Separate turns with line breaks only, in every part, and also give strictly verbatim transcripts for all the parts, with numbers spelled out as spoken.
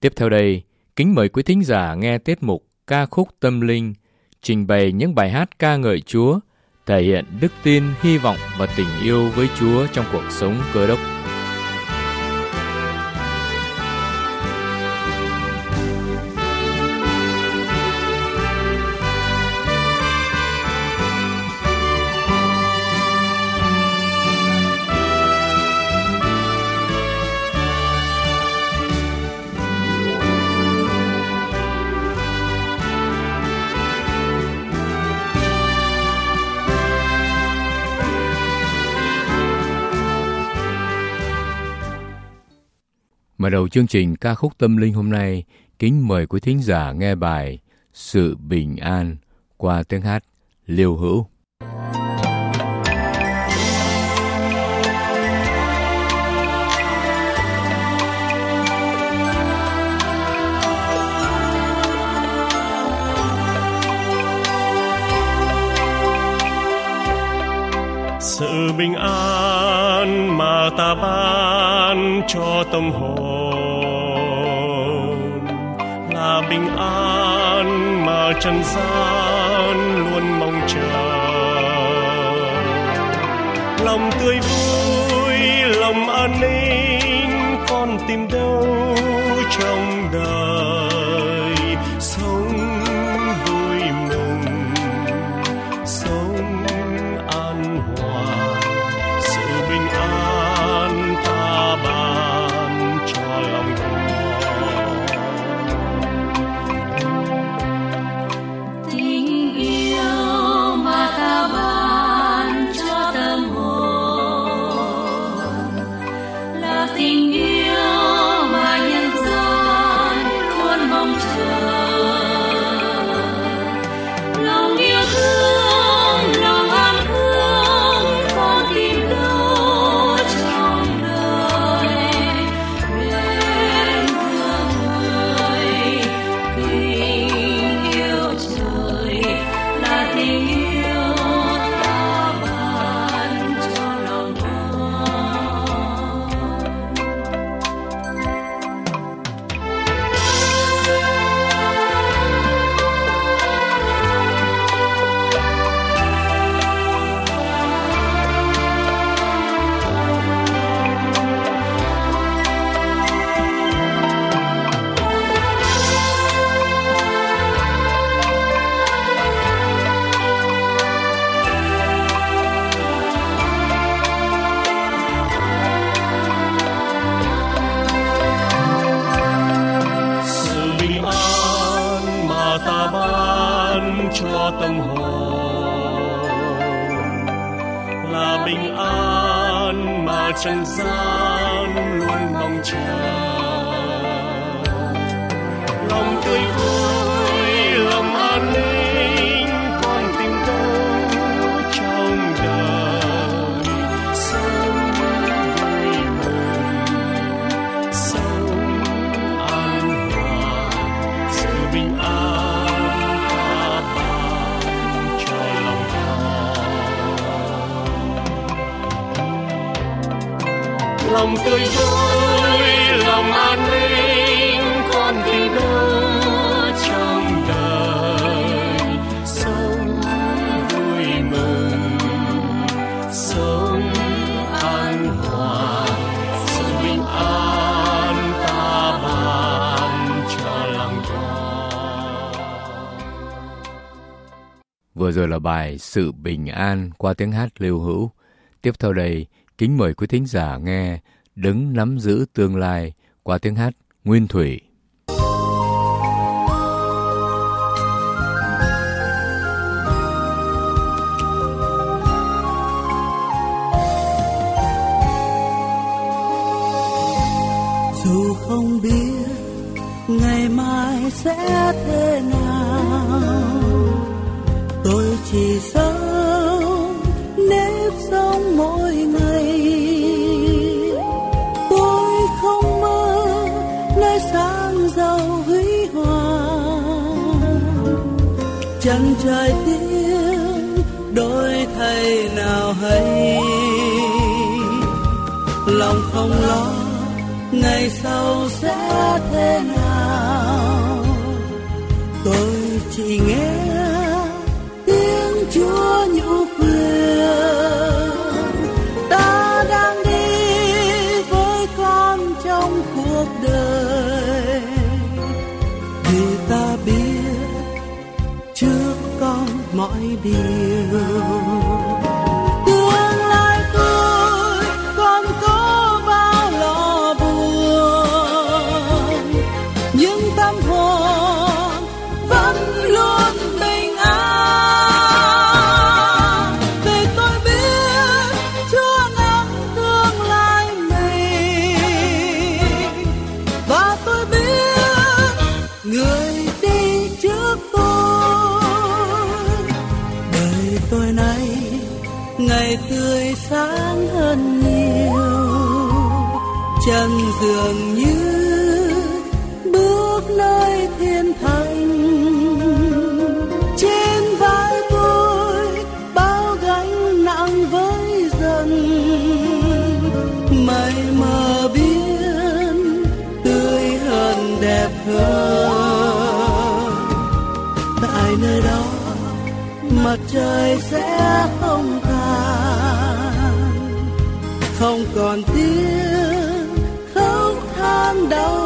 Tiếp theo đây, kính mời quý thính giả nghe tiết mục Ca khúc Tâm linh, trình bày những bài hát ca ngợi Chúa, thể hiện đức tin, hy vọng và tình yêu với Chúa trong cuộc sống Cơ Đốc. Mở đầu chương trình Ca khúc Tâm linh hôm nay, kính mời quý thính giả nghe bài Sự Bình An qua tiếng hát Liêu Hữu.
Sự bình an mà ta ban cho tâm hồn là bình an mà trần gian luôn mong chờ. Lòng tươi vui, lòng an ninh con tìm đâu trong đời. Sống vui mừng, sống an hòa, sự bình an ta ban cho lòng con.
Tình yêu mà ta ban cho tâm hồn là tình yêu mà nhân gian luôn mong chờ. Lòng yêu thương, lòng an thương con tìm đâu trong đời. Mến thương người, kính yêu trời là tình yêu ta ban cho lòng con.
Sự bình an mà ta ban cho tâm hồn là bình an mà trần gian luôn mong chờ. Lòng tươi vui, lòng an ninh con tìm đâu trong đời. Sống vui mừng, sống an hòa, sự bình an ta ban cho lòng con. Lòng tươi vui, lòng an ninh con tìm đâu trong đời. Sống vui mừng, sống an hòa, sự bình an ta ban cho lòng con.
Vừa rồi là bài Sự Bình An qua tiếng hát Liêu Hữu. Tiếp theo đây, kính mời quý thính giả nghe Đấng Nắm Giữ Tương Lai qua tiếng hát Nguyên Thủy.
Dù không biết ngày mai sẽ thế nào, tôi chỉ sống nếp sống mỗi ngày. Tôi không mơ nơi sáng giàu huy hoàng, chân trời tiếng đôi thay nào hay. Lòng không lo ngày sau sẽ thế nào. Tôi chỉ nghe tiếng Chúa nhủ khuyên, ta đang đi với con trong cuộc đời, vì ta biết trước con mọi điều. Tương lai tôi còn có bao lo buồn, nhưng tâm hồn vẫn luôn bình an. Vì tôi biết Chúa ngắm tương lai mình, và tôi biết Người đi trước tôi. Đời tôi nay ngày tươi sáng hơn nhiều, chân dường như bước nơi thiên thành. Trên vai tôi bao gánh nặng với dần, mây mờ biến tươi hơn đẹp hơn. Tại nơi đó mặt trời sẽ không tàn, không còn tiếng khóc than đau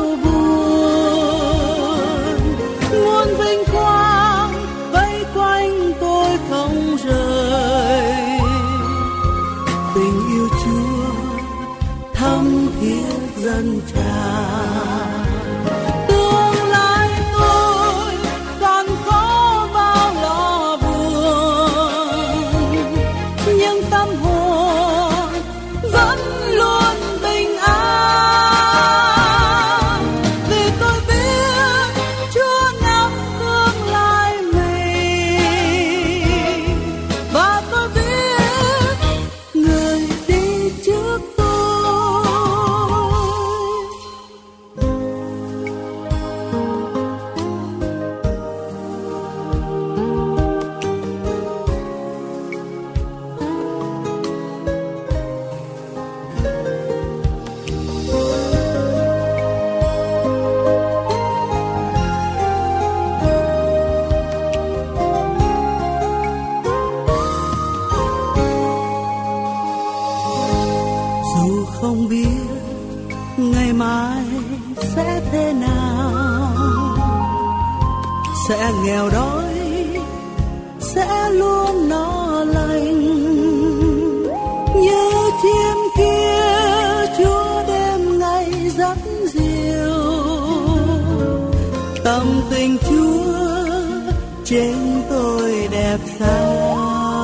buồn. Muôn vinh quang vây quanh tôi không rời, tình yêu Chúa thắm thiết dâng tràn. Tương lai tôi còn có bao lo buồn, nhưng tâm hồn vẫn luôn bình an. Vì tôi biết Chúa ngắm tương lai mình, và tôi biết Người đi trước tôi. Dù không biết ngày mai sẽ thế nào, sẽ nghèo đói, sẽ luôn no lành, như chim kia Chúa đêm ngày dắt dìu. Tâm tình Chúa trên tôi đẹp sao,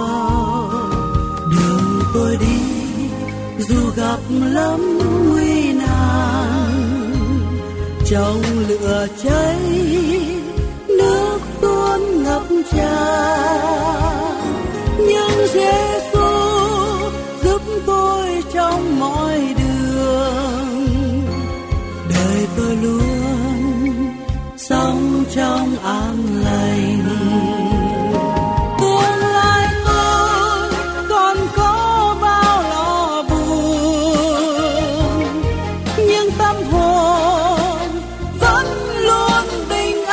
đường tôi đi dù gặp lắm nguy nan. Trong lửa cháy nước tuôn ngập tràn, nhưng Giêsu giúp tôi trong mọi đường. Đời tôi luôn sống trong an lành. Tương lai tôi còn có bao lo buồn, nhưng tâm hồn vẫn luôn bình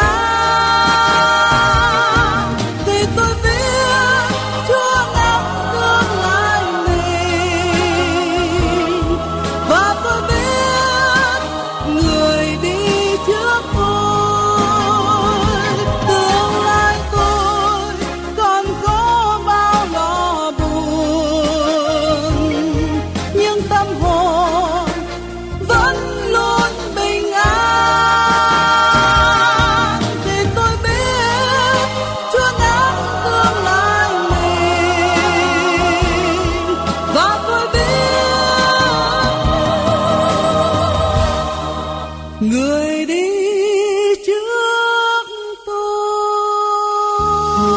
an. Vì tôi biết Chúa ngắm tương lai mình, và tôi biết Người đi trước tôi. Tương lai tôi còn có bao lo buồn, nhưng tâm hồn vẫn luôn bình an. Vì tôi biết Chúa ngắm tương lai mình, và tôi biết Người đi trước tôi.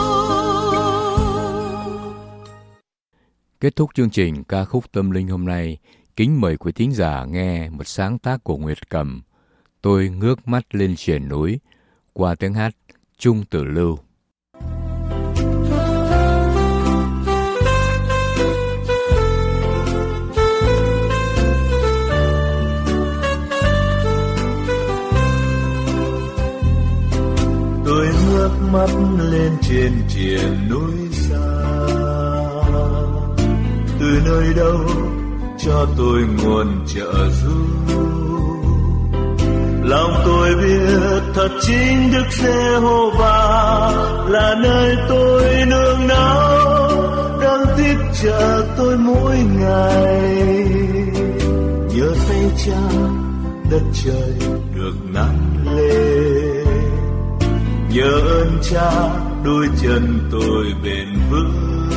Kết thúc chương trình ca khúc tâm linh hôm nay, kính mời quý thính giả nghe một sáng tác của Nguyệt Cầm, Tôi ngước mắt lên triền núi, qua tiếng hát Trung Tử Lưu.
mắt lên trên triền núi xa, từ nơi đâu cho tôi nguồn trợ giúp. Lòng tôi biết thật chính Đức Giê-hô-va là nơi tôi nương náu, đang tiếp trợ tôi mỗi ngày. Nhớ tay Cha, đất trời được nắng lên, nhớ ơn Cha, đôi chân tôi bền vững.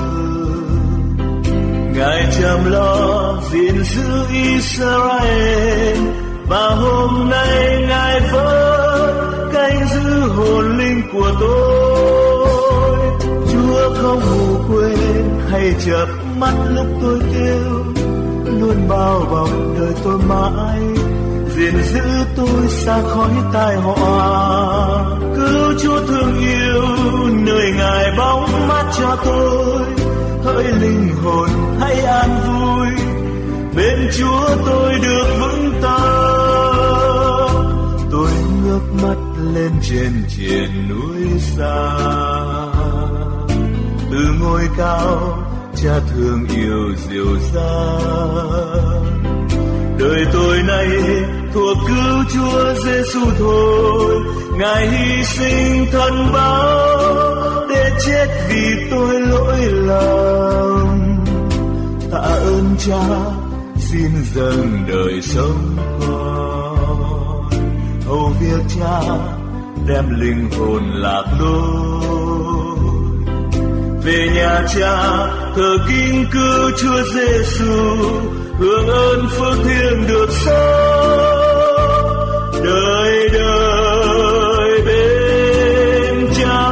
Ngài chăm lo gìn giữ Israel, và hôm nay Ngài vẫn canh giữ hồn linh của tôi. Chúa không ngủ quên hay chợp mắt lúc tôi kêu, luôn bao bọc đời tôi mãi, gìn giữ tôi xa khỏi tai họa. Cứu Chúa thương yêu nơi Ngài bóng mát cho tôi, hỡi linh hồn hãy an vui, bên Chúa tôi được vững tâm. Tôi ngước mắt lên trên triền núi xa, từ ngôi cao Cha thương yêu dịu dàng. Đời tôi nay thuộc cứu Chúa Giêsu thôi, Ngài hy sinh thân báo để chết vì tôi lỗi lầm. Tạ ơn Cha, xin dâng đời sống con, hầu việc Cha đem linh hồn lạc lối. Về nhà Cha thờ kính cứu Chúa Giêsu, hưởng ơn phước thiêng được sống đời đời bên Cha.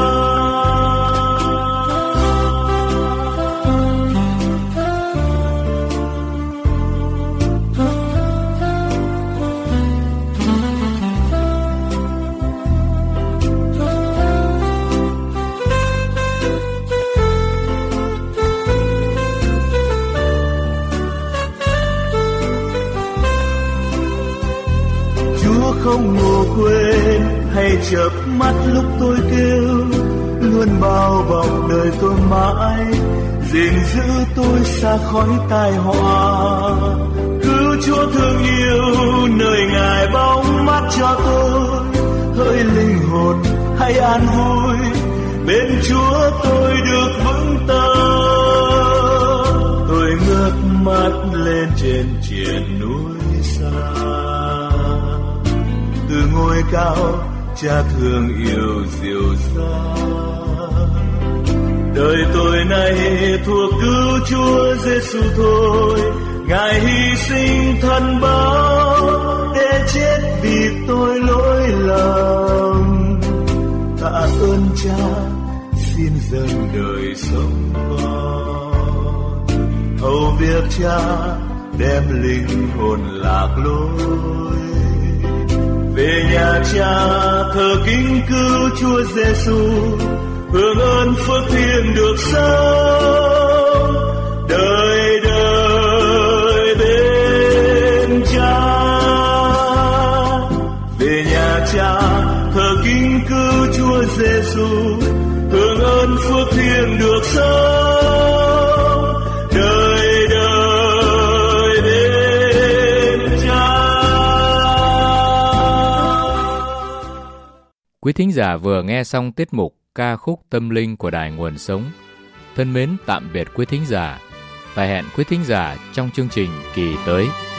Không ngủ quên hay chợp mắt lúc tôi kêu, luôn bao bọc đời tôi mãi, gìn giữ tôi xa khỏi tai họa. Cứu Chúa thương yêu nơi Ngài bóng mát cho tôi, hỡi linh hồn hãy an vui, bên Chúa tôi được vững tâm. Tôi ngước mắt lên trên triền núi xa, từ ngôi cao Cha thương yêu dịu dàng. Đời tôi nay thuộc cứu Chúa Giêsu thôi, Ngài hy sinh thân báo để chết vì tôi lỗi lầm. Tạ ơn Cha, xin dâng đời sống con, hầu việc Cha đem linh hồn lạc lối. Về nhà Cha thờ kính cứu Chúa Giêsu, hưởng ơn phước thiêng được sống đời đời bên Cha. Về nhà Cha thờ kính cứu Chúa Giêsu, hưởng ơn phước thiêng được sống đời đời bên Cha.
Quý thính giả vừa nghe xong tiết mục ca khúc tâm linh của Đài Nguồn Sống. Thân mến tạm biệt quý thính giả và hẹn quý thính giả trong chương trình kỳ tới.